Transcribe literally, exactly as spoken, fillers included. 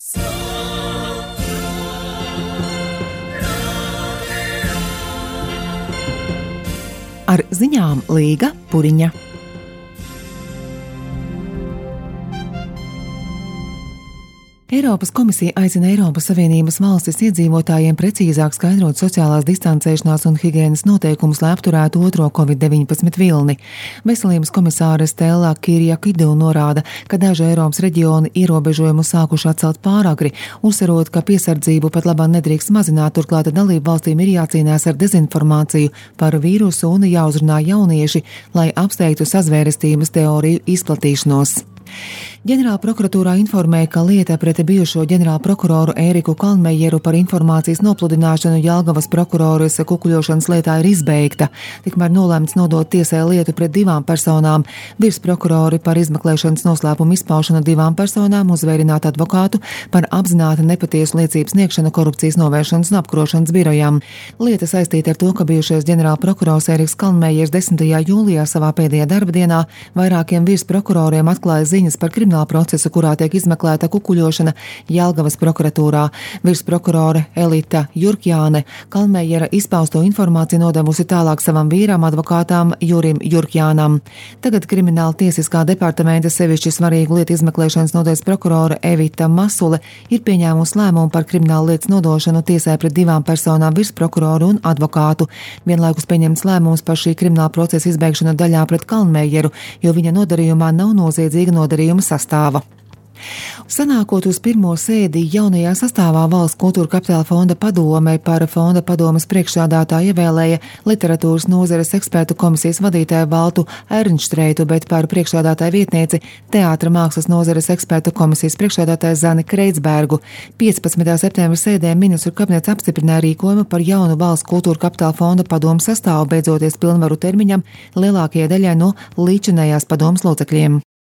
Ar ziņām Līga Puriņa. Eiropas komisija aicina Eiropas Savienības valstis iedzīvotājiem precīzāk skaidrot sociālās distancēšanās un higienas noteikumus, lai apturētu otro covid deviņpadsmit vilni. Veselības komisāre Stella Kyriakidu norāda, ka daži Eiropas reģioni ierobežojumus sākuši atcelt pāragri, uzsverot, ka piesardzību pat labāk nedrīkst mazināt, turklāt dalību valstīm ir jācīnās ar dezinformāciju par vīrusu un jāuzrunā jaunieši, lai apsteigtu sazvērestības teoriju izplatīšanos. Ģenerāla prokuratūrā informēja, ka lieta pret bijušo ģenerāla prokuroru Ēriku Kalnmejeru par informācijas nopludināšanu Jelgavas prokuroras kukuļošanas lietā ir izbeigta. Tikmēr nolēmts nodot tiesai lietu pret divām personām. Virsprokurori par izmeklēšanas noslēpumu izpaušanu divām personām, uzvērināt advokātu par apzināti nepatiesu liecību sniegšanu korupcijas novēršanas un apkarošanas birojām. Lieta saistīta ar to, ka bijušais ģenerāla prokurors Ēriks Kalnmejers desmitajā jūlijā savā pēdējā darba dienā vairākiem virsprokuroriem atklāja ziņas par kriminālu procesu, kurā tiek izmeklēta kukuļošana Jelgavas prokuratūrā. Virsprokurore Elita Jurkjāne Kalnmejera izpausto informāciju nodevusi tālāk savam vīram, advokātām Jurim Jurkjānam. Tagad krimināla tiesiskā departamenta sevišķi svarīgu lietu izmeklēšanas nodaļas prokurore Evita Masule ir pieņēmusi lēmumu par kriminālu lietas nodošanu tiesai pret divām personām, virsprokuroru un advokātu. Vienlaikus pieņemts lēmums par šī krimināla procesa izbeigšanu daļā pret Kalnmejeru, jo viņa nodarījumā nav noziedzīga nodarījuma sastāva. Sanākot uz pirmo sēdi jaunajā sastāvā Valsts kultūra kapitāla fonda padome, par fonda padomes priekšsēdētāju ievēlēja literatūras nozares ekspertu komisijas vadītāju Valtu Ernštreitu, bet par priekšsēdētāju vietnieci teātra mākslas nozares ekspertu komisijas priekšsēdētāju Zani Kreitsbergu. piecpadsmitā septembra sēdē ministru kabinets apstiprināja rīkojumu par jaunu Valsts kultūra kapitāla fonda padomes sastāvu, beidzoties pilnvaru termiņam lielākajai daļai no līdzinējās padomes locekļiem.